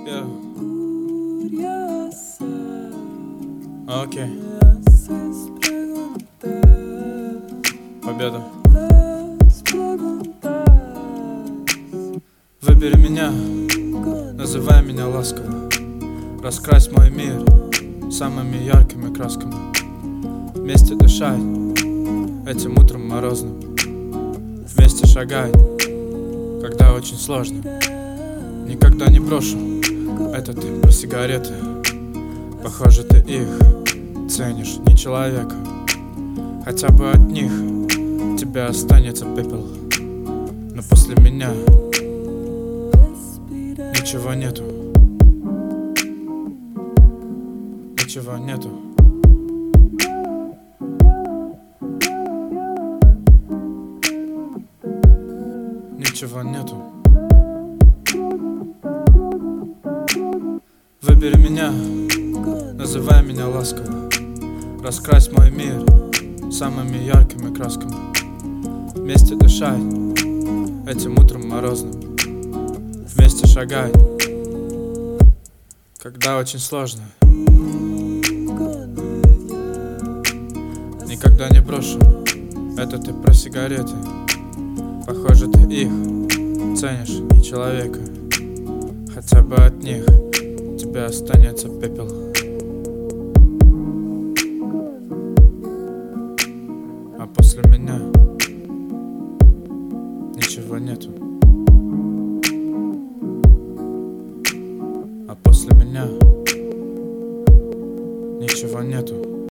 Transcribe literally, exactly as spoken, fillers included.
Yeah. Окей. Победа. Выбери меня, называй меня ласково. Раскрась мой мир самыми яркими красками. Вместе дышать этим утром морозным. Вместе шагать, когда очень сложно. Никогда не брошу, это ты про сигареты. Похоже, ты их ценишь, не человека. Хотя бы от них тебя останется пепел. Но после меня ничего нету. Ничего нету. Ничего нету. Выбери меня, называй меня ласково. Раскрась мой мир самыми яркими красками. Вместе дышать этим утром морозным. Вместе шагать, когда очень сложно. Никогда не брошу, это ты про сигареты. Похоже, ты их ценишь, не человека. Хотя бы от них тебя останется пепел. А после меня ничего нету. А после меня ничего нету.